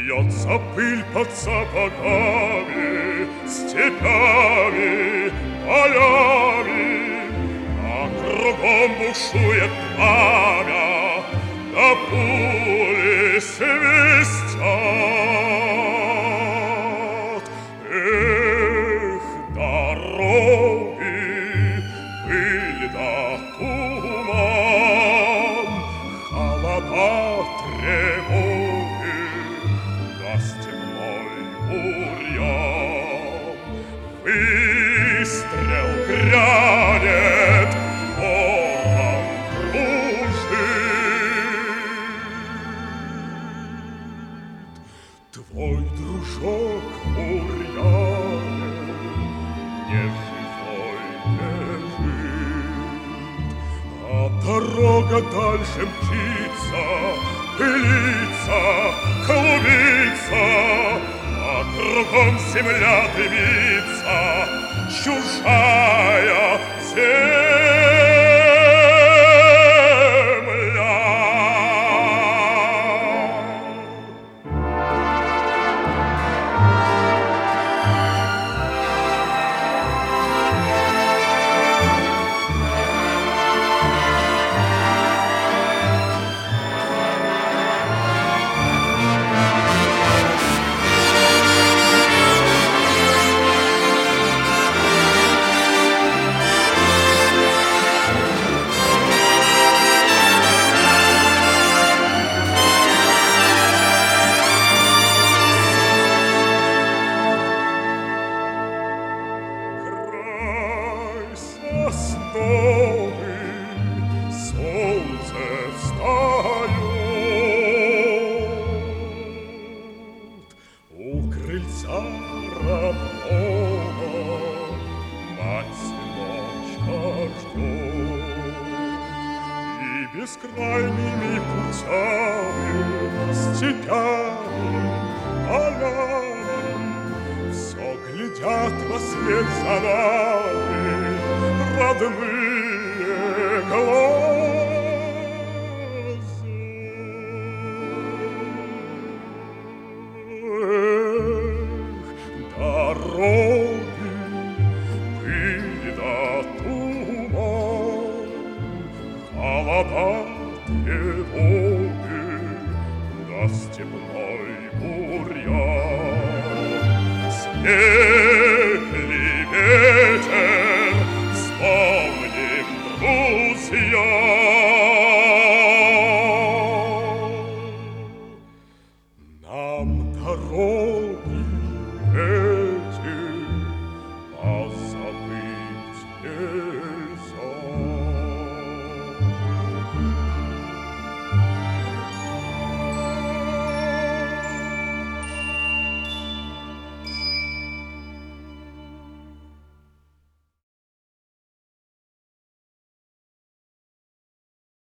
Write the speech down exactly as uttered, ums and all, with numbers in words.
Льется пыль под сапогами, степями, полями, а кругом бушует пламя, да пули свистят. Эх, дороги, пыль да туман, холода, тревоги, да степной бурьян. Выстрел грянет, ворон кружит. Твой дружок бурьяне не живой лежит, а дорога дальше мчится, пылится, клубится, а кругом земля дымится, чужая земля. Солнце встает, у крыльца родного мать-сыночка ждет. И бескрайними путями, степями, полями все глядят во свет за нами родные глаза. Эх, дороги, пыль да туман, холода, тревоги, да степной бурьян. Снег